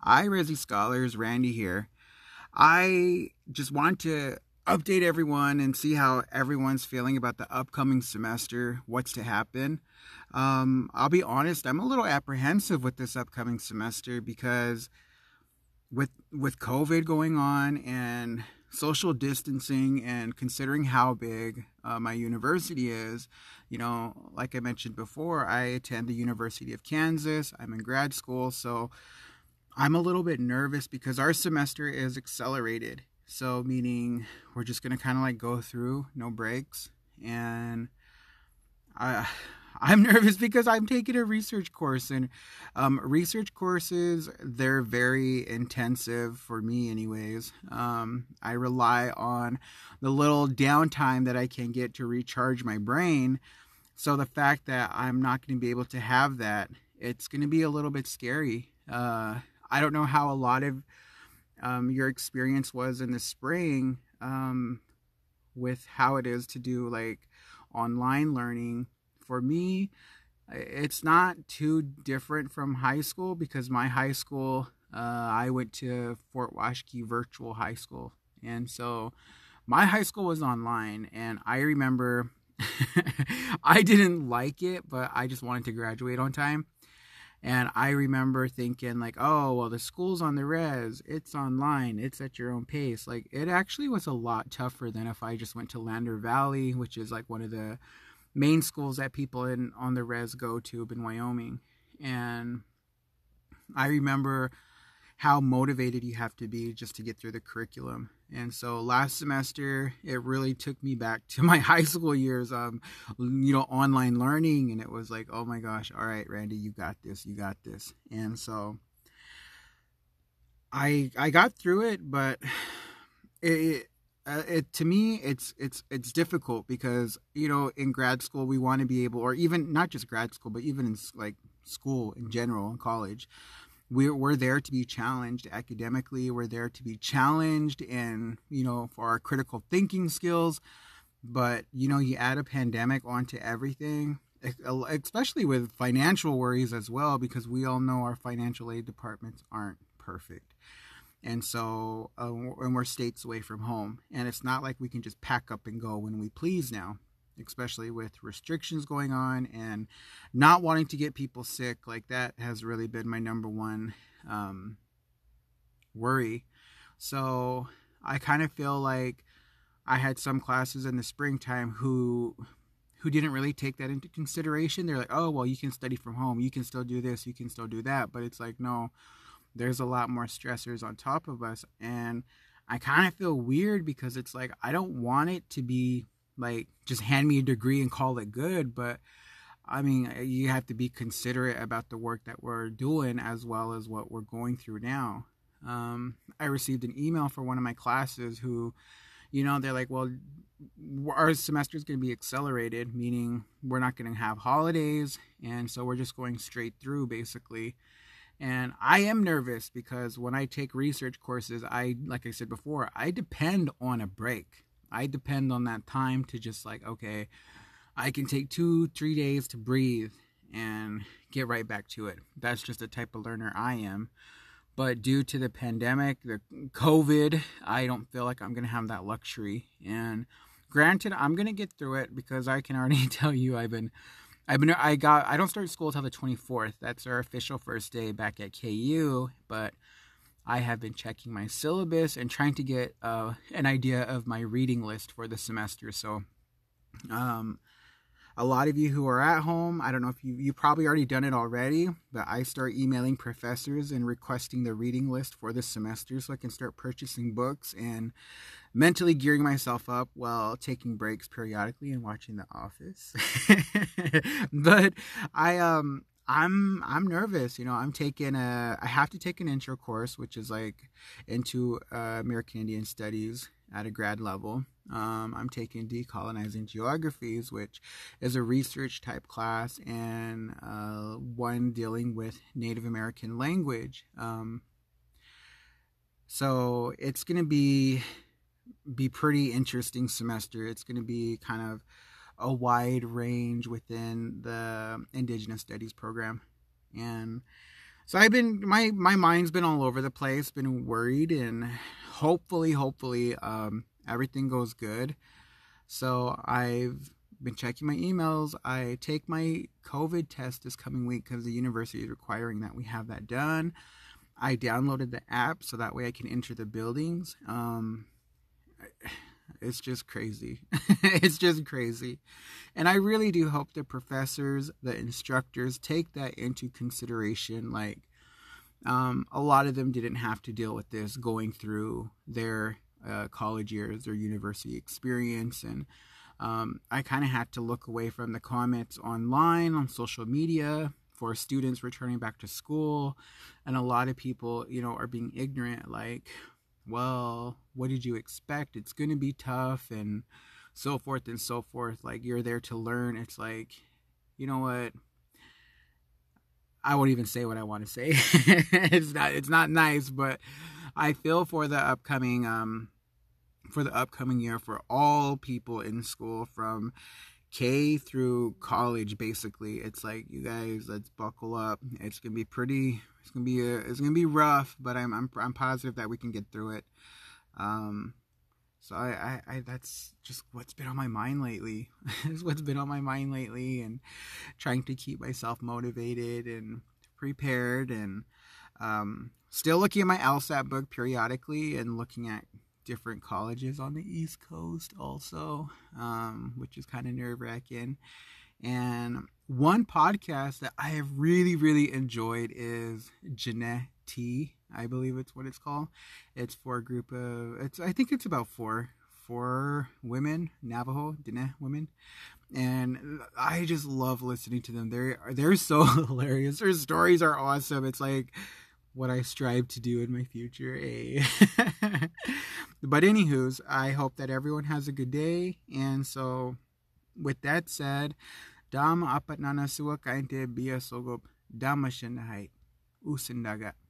Hi, Resi Scholars, Randy here. I just want to update everyone and see how everyone's feeling about the upcoming semester, what's to happen. I'll be honest, I'm a little apprehensive with this upcoming semester because with COVID going on and social distancing and considering how big my university is, like I mentioned before, I attend the University of Kansas. I'm in grad school, so I'm a little bit nervous because our semester is accelerated. So, meaning we're just going to kind of like go through, no breaks. And I, I'm nervous because I'm taking a research course, and research courses, they're very intensive for me, anyways. I rely on the little downtime that I can get to recharge my brain. So, the fact that I'm not going to be able to have that, it's going to be a little bit scary. I don't know how a lot of your experience was in the spring with how it is to do like online learning. For me, it's not too different from high school because my high school, I went to Fort Washakie Virtual High School. And so my high school was online, and I remember I didn't like it, but I just wanted to graduate on time. And I remember thinking like, oh, well, the school's on the res, it's online, it's at your own pace. Like, it actually was a lot tougher than if I just went to Lander Valley, which is like one of the main schools that people in on the res go to in Wyoming. And I remember how motivated you have to be just to get through the curriculum. And so last semester, it really took me back to my high school years, online learning. And it was like, oh my gosh, all right, Randy, you got this, you got this. And so I got through it, but it to me it's difficult because in grad school we want to be able, or even not just grad school, but even in like school in general, in college, we're there to be challenged academically. We're there to be challenged and, for our critical thinking skills. But, you add a pandemic onto everything, especially with financial worries as well, because we all know our financial aid departments aren't perfect. And so, and we're states away from home. And it's not like we can just pack up and go when we please now, especially with restrictions going on and not wanting to get people sick. Like, that has really been my number one worry. So I kind of feel like I had some classes in the springtime who didn't really take that into consideration. They're like, oh, well, you can study from home, you can still do this, you can still do that. But it's like, no, there's a lot more stressors on top of us. And I kind of feel weird because it's like, I don't want it to be like just hand me a degree and call it good. But I mean, you have to be considerate about the work that we're doing as well as what we're going through now. I received an email for one of my classes who, they're like, well, our semester is going to be accelerated, meaning we're not going to have holidays. And so we're just going straight through basically. And I am nervous because when I take research courses, like I said before, I depend on a break. I depend on that time to just like, okay, I can take 2-3 days to breathe and get right back to it. That's just the type of learner I am. But due to the pandemic, the COVID, I don't feel like I'm going to have that luxury. And granted, I'm going to get through it because I can already tell you I don't start school till the 24th. That's our official first day back at KU. But I have been checking my syllabus and trying to get an idea of my reading list for the semester. So, a lot of you who are at home, I don't know if you probably already done it already, but I start emailing professors and requesting the reading list for this semester so I can start purchasing books and mentally gearing myself up while taking breaks periodically and watching The Office. But I'm nervous. I have to take an intro course, which is like into American Indian Studies at a grad level. I'm taking Decolonizing Geographies, which is a research type class, and one dealing with Native American language. So it's going to be pretty interesting semester. It's going to be kind of a wide range within the Indigenous Studies program. And So I've been my mind's been all over the place, been worried, and hopefully everything goes good. So I've been checking my emails. I take my COVID test this coming week because the university is requiring that we have that done. I downloaded the app so that way I can enter the buildings. It's just crazy. It's just crazy. And I really do hope the professors, the instructors take that into consideration. Like, a lot of them didn't have to deal with this going through their college years or university experience. And I kind of had to look away from the comments online on social media for students returning back to school. And a lot of people, are being ignorant, like, well, what did you expect? It's going to be tough and so forth and so forth. Like, you're there to learn. It's like, you know what? I won't even say what I want to say. It's not nice, but I feel for the upcoming year for all people in school from K through college. Basically, it's like, you guys, let's buckle up. It's gonna be pretty. It's gonna be rough, but I'm positive that we can get through it. So I that's just what's been on my mind lately. Is what's been on my mind lately, and trying to keep myself motivated and prepared, and still looking at my LSAT book periodically and looking at different colleges on the East Coast also, which is kind of nerve-wracking. And one podcast that I have really, really enjoyed is Jeanette T. I believe it's what it's called. It's for a group of, I think it's about four women, Navajo, Diné women. And I just love listening to them. They're so hilarious. Their stories are awesome. It's like what I strive to do in my future. But anywho's, I hope that everyone has a good day. And so with that said, Dama apat na nasuwa kainte biya sogop dama siya na hay usindaga.